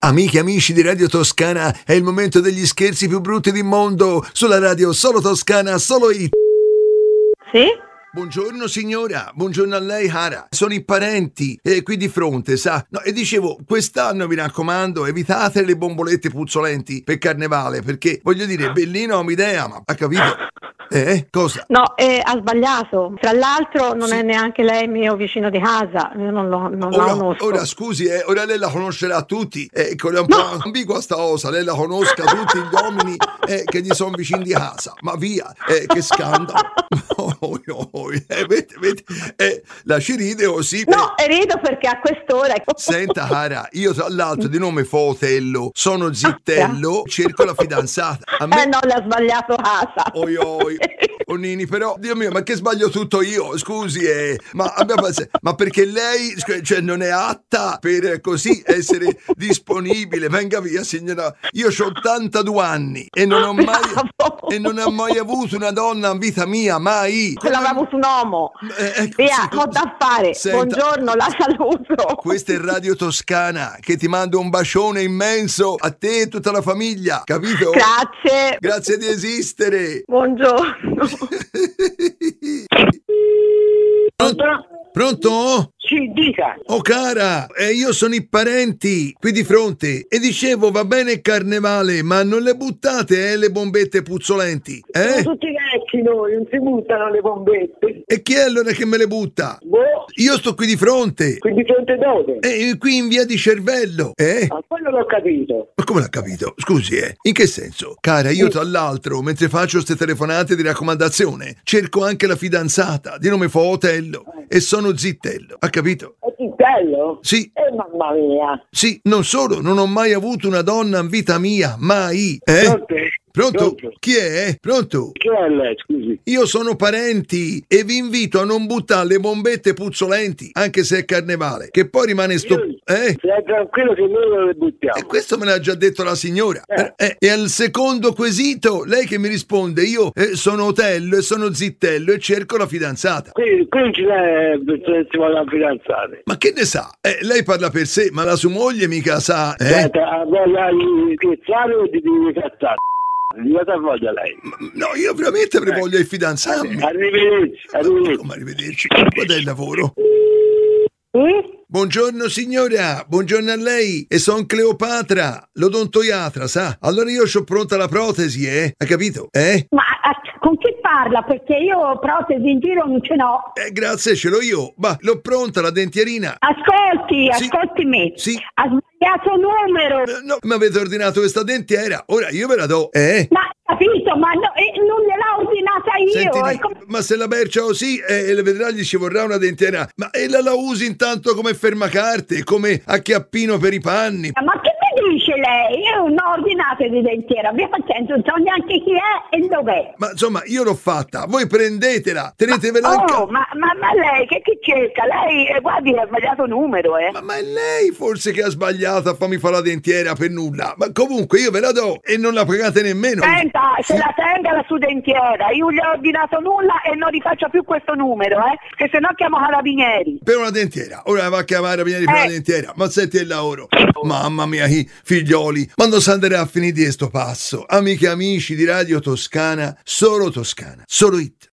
Amiche e amici di Radio Toscana, è il momento degli scherzi più brutti del mondo. Sulla radio Solo Toscana, solo It. Sì? Buongiorno signora, buongiorno a lei Hara, sono i parenti qui di fronte, sa? No, e dicevo, quest'anno mi raccomando, evitate le bombolette puzzolenti per carnevale, perché voglio dire, bellino è un'idea, ma ha capito? Cosa? No, ha sbagliato. Tra l'altro non è neanche lei mio vicino di casa, io non la conosco. Ora scusi, ora lei la conoscerà tutti, è un po' ambigua sta cosa, lei la conosca tutti gli uomini che gli sono vicini di casa, ma via, che scandalo. Vedi, lasci ride così. No, rido perché a quest'ora... Senta Hara, io tra l'altro di nome Fotello, sono Zittello, cerco la fidanzata. A me... no, l'ha sbagliato casa. Oh Nini, però, Dio mio, ma che sbaglio tutto io? Scusi, ma perché lei non è atta per così essere disponibile? Venga via, signora. Io ho 82 anni e non ho mai avuto una donna in vita mia, mai. Ce l'avevo su un uomo. Via, ho da fare. Senta, buongiorno, la saluto. Questa è Radio Toscana, che ti mando un bacione immenso a te e tutta la famiglia, capito? Grazie. Grazie di esistere. Buongiorno. Pronto? Sì, dica. Oh cara, io sono i parenti qui di fronte e dicevo va bene il carnevale, ma non le buttate le bombette puzzolenti, Sono tutti vecchi noi, non si buttano le bombette. E chi è allora che me le butta? Boh. Io sto qui di fronte. Qui di fronte dove? Qui in via di Cervello, Ma quello l'ho capito. Ma come l'ha capito? Scusi, in che senso? Cara, io tra l'altro, mentre faccio queste telefonate di raccomandazione, cerco anche la fidanzata, di nome Fotello, e sono Zittello, ha capito? È Zittello? Sì. Mamma mia. Sì, non solo, non ho mai avuto una donna in vita mia, mai. Pronto? Chi è? Pronto? Chi è lei, scusi? Io sono parenti e vi invito a non buttare le bombette puzzolenti, anche se è carnevale, che poi rimane Stai tranquillo che noi non le buttiamo. E questo me l'ha già detto la signora. E al secondo quesito, lei che mi risponde, io sono Otello e sono Zittello e cerco la fidanzata. Qui non ci si vuole la fidanzata. Ma che ne sa? Lei parla per sé, ma la sua moglie mica sa. Aspetta, voglia di scherzare o di cazzare? Di cosa voglia lei? No, io veramente avrei voglia di fidanzarmi. Arrivederci. Come arrivederci? Qual è il lavoro? Buongiorno signora, buongiorno a lei, e son Cleopatra, l'odontoiatra, sa? Allora io c'ho pronta la protesi, ha capito? Ma con chi parla? Perché io protesi in giro non ce n'ho. Grazie, ce l'ho io, ma l'ho pronta la dentierina. Ascolti me. Sì. Ha sbagliato numero. No, mi avete ordinato questa dentiera, ora io ve la do, Ma capito, ma non gliel'ho ordinata io. Senti, ma se la bercia così, le vedrà, gli ci vorrà una dentiera, ma la usi intanto come fermacarte, come acchiappino per i panni. Ma che mi dice lei? Io non ho ordinato di dentiera, abbia pazienza, non so neanche chi è e dov'è. Ma insomma, io l'ho fatta, voi prendetela, tenetevela in casa. Ma lei che cerca? Lei, guardi, ha sbagliato numero, Ma è lei forse che ha sbagliato a farmi fare la dentiera per nulla. Ma comunque io ve la do e non la pagate nemmeno. Senta, se la tenga la sua dentiera, io gli ho ordinato nulla e non rifaccia più questo numero, che se no chiamo Carabinieri. Per una dentiera, ora va a chiamare Carabinieri per una dentiera. Ma senti il lavoro. Mamma mia, figlioli, quando si andrà a finire di sto passo? Amiche e amici di Radio Toscana, solo It.